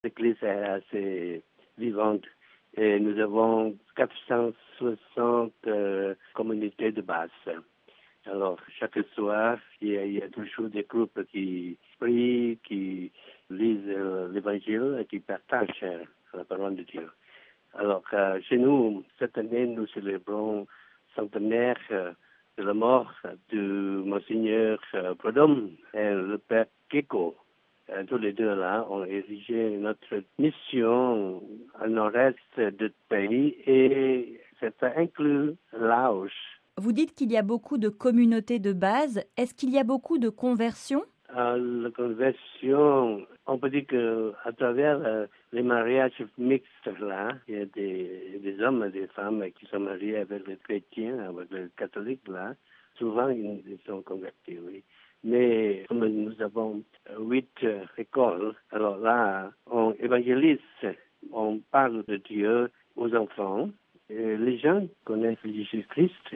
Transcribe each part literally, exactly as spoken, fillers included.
L'église est assez vivante et nous avons quatre cent soixante euh, communautés de base. Alors, chaque soir, il y, a, il y a toujours des groupes qui prient, qui lisent euh, l'Évangile et qui partagent euh, la parole de Dieu. Alors, euh, chez nous, cette année, nous célébrons centenaire euh, de la mort de Monseigneur euh, Prudhomme et le Père Keko. Euh, tous les deux là ont érigé notre mission au nord-est du pays et ça inclut Laos. Vous dites qu'il y a beaucoup de communautés de base. Est-ce qu'il y a beaucoup de conversions ? Euh, la conversion, on peut dire qu'à travers euh, les mariages mixtes là, il y a des, des hommes et des femmes qui sont mariés avec les chrétiens, avec les catholiques là. Souvent, ils, ils sont convertis, oui. Mais comme nous avons huit euh, écoles, alors là, on évangélise, on parle de Dieu aux enfants. Et les gens connaissent Jésus-Christ,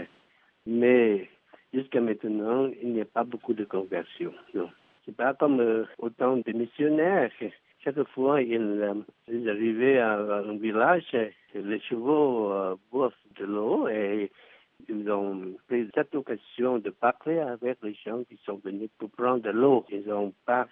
mais jusqu'à maintenant, il n'y a pas beaucoup de conversion. Non. C'est pas comme euh, autant de missionnaires. Chaque fois, ils, euh, ils arrivaient à, à un village, les chevaux euh, boivent de l'eau et ils ont pris cette occasion de parler avec les gens qui sont venus pour prendre de l'eau. Ils ont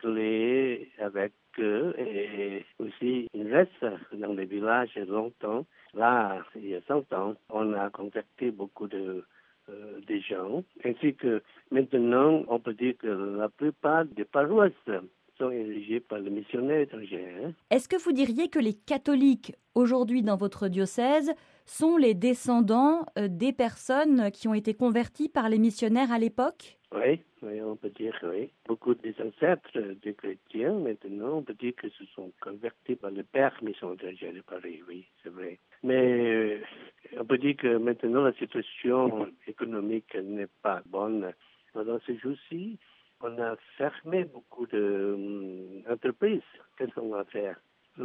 parlé avec eux et aussi ils restent dans les villages longtemps. Là, il y a cent ans, on a contacté beaucoup de Euh, des gens, ainsi que maintenant, on peut dire que la plupart des paroisses sont érigées par les missionnaires étrangers. Hein. Est-ce que vous diriez que les catholiques, aujourd'hui dans votre diocèse, sont les descendants euh, des personnes qui ont été converties par les missionnaires à l'époque ? Oui, oui, on peut dire oui. Beaucoup des ancêtres des chrétiens, maintenant, on peut dire que se sont convertis par le père mission étrangère de Paris, oui, c'est vrai. Mais euh, on peut dire que maintenant, la situation économique n'est pas bonne. Dans ces jours-ci, on a fermé beaucoup d'entreprises. Euh, Qu'est-ce qu'on va faire?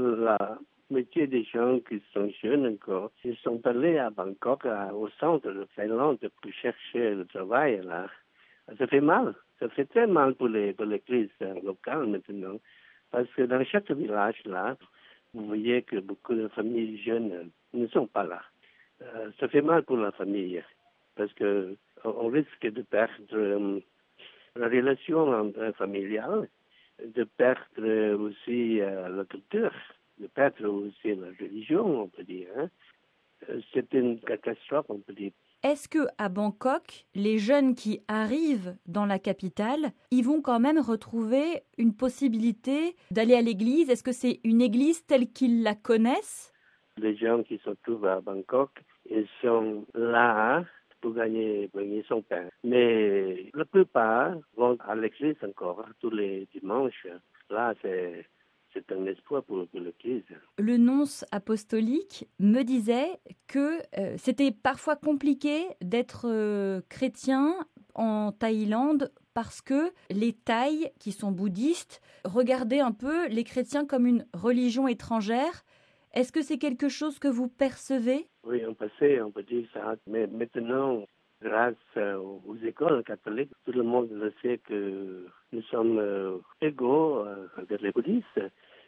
La moitié des gens qui sont jeunes encore, ils sont allés à Bangkok, à, au centre de Thaïlande, pour chercher le travail là. Ça fait mal. Ça fait très mal pour les pour l'église locale maintenant. Parce que dans chaque village, là, vous voyez que beaucoup de familles jeunes ne sont pas là. Euh, ça fait mal pour la famille. Parce que on risque de perdre euh, la relation familiale, de perdre aussi euh, la culture, de perdre aussi la religion, on peut dire. Hein. C'est une catastrophe, on peut dire. Est-ce que à Bangkok, les jeunes qui arrivent dans la capitale, ils vont quand même retrouver une possibilité d'aller à l'église? Est-ce que c'est une église telle qu'ils la connaissent? Les gens qui se trouvent à Bangkok, ils sont là pour gagner, pour gagner son pain. Mais la plupart vont à l'église encore, tous les dimanches. Là, c'est... C'est un espoir pour, pour l'Église. Le nonce apostolique me disait que euh, c'était parfois compliqué d'être euh, chrétien en Thaïlande parce que les Thaïs, qui sont bouddhistes, regardaient un peu les chrétiens comme une religion étrangère. Est-ce que c'est quelque chose que vous percevez? Oui, en passé, on peut dire ça. Mais maintenant, grâce aux écoles catholiques, tout le monde le sait que nous sommes euh, égaux euh, avec les bouddhistes.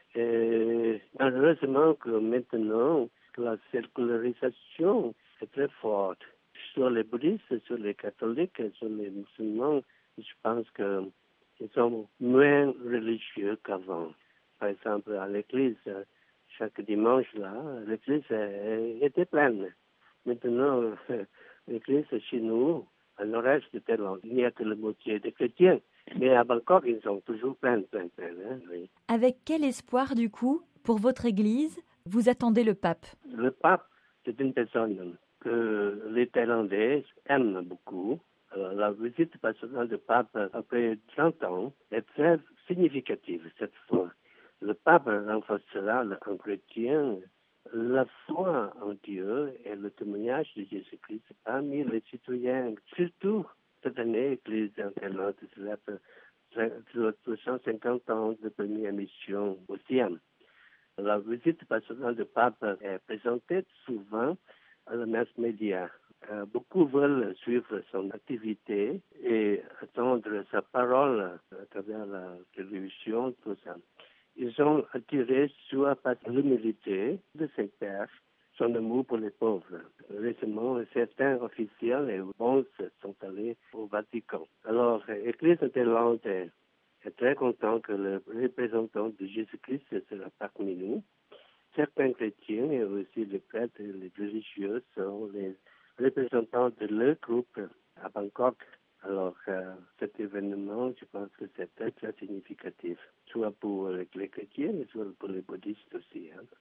Et malheureusement que maintenant, la sécularisation est très forte. Sur les bouddhistes, sur les catholiques, sur les musulmans, je pense qu'ils sont moins religieux qu'avant. Par exemple, à l'église, chaque dimanche, là, l'église était pleine. Maintenant, l'église chez nous, à nord-est de Thaïlande, il n'y a que la moitié des chrétiens. Mais à Bangkok, ils sont toujours pleins, pleins, pleins. Hein, oui. Avec quel espoir, du coup, pour votre église, vous attendez le pape? Le pape, c'est une personne que les Thaïlandais aiment beaucoup. Alors, la visite personnelle du pape après trente ans est très significative cette fois. Le pape renforcera en chrétien la foi en Dieu et le témoignage de Jésus-Christ parmi les citoyens. Surtout, cette année, l'Église en Thaïlande célèbre deux cent cinquante ans de première mission au ciel. La visite personnelle du pape est présentée souvent à la mass média. Euh, beaucoup veulent suivre son activité et attendre sa parole à travers la télévision, tout ça. ils sont attirés soit par l'humilité de Saint-Père, son amour pour les pauvres. Récemment, certains officiels et bonzes sont allés au Vatican. Alors, l'Église interlande est, est très content que le représentant de Jésus-Christ sera parmi nous. Certains chrétiens et aussi les prêtres et les religieux sont les représentants de leur groupe à Bangkok. Alors, euh, cet événement, je pense que c'est très, très significatif, soit pour les chrétiens, soit pour les bouddhistes aussi. Hein.